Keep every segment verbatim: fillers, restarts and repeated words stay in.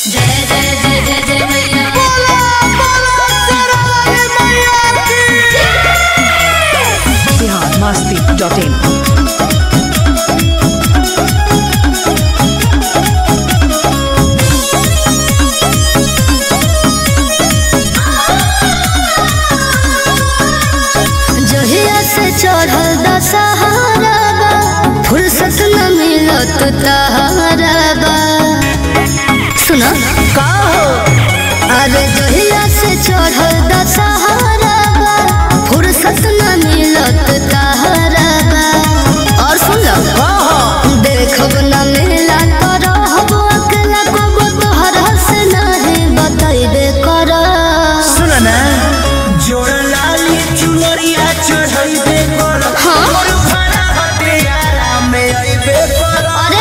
सुना का हो अरे जहिया से चढ़ल दशहरा फुर्सत न मिलत तहरा और सुन लो देखब न मिला तो रहब अकेला को तोहरा से नहीं बतैबे कर सुन ना जोड़ लाली चुनरिया चढ़ैबे कर हां और भाड़ा हटे यारा में आइबे कर अरे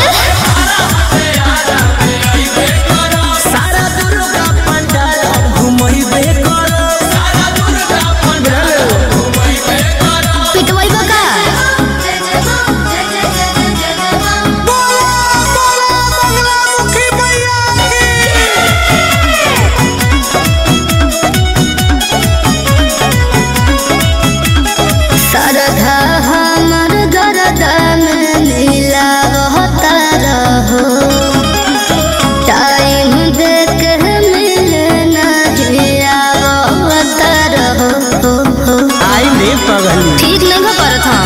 ठीक नहीं हो पर था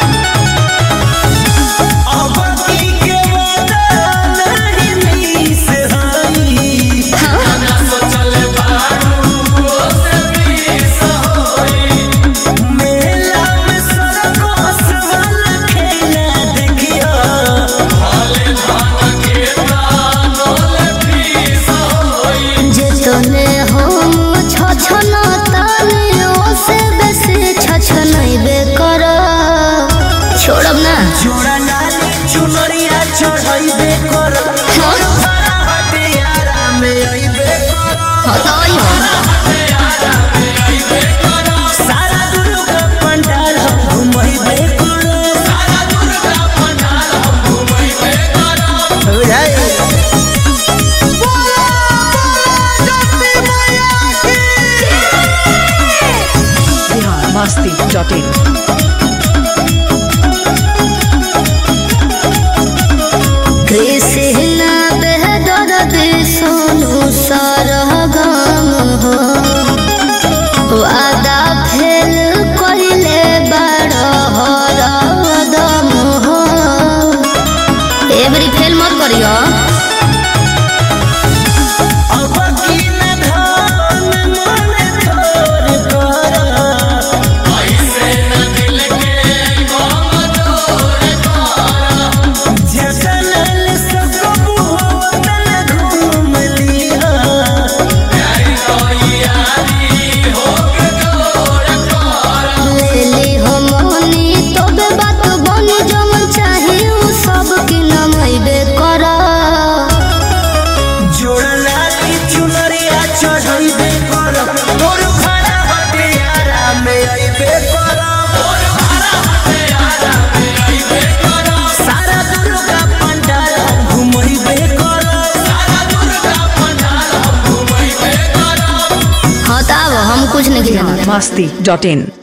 छोड़ब ना जोड़ा लाली चुनरिया चढ़ैबे कर और भाड़ा हटे यारा में आइबे कर हटाई हो सारा दुर्गा पंडाल हम घुमैबे कर सारा दुर्गा पंडाल हम घुमैबे कर बुझाई बिहार मस्ती डॉट इन कृष्णा बेहदर सोनू सरगम हो वादा फेल कइले बड़ हरदम हो एवरी फेल मत करियो हम कुछ नहीं मस्ती डॉट इन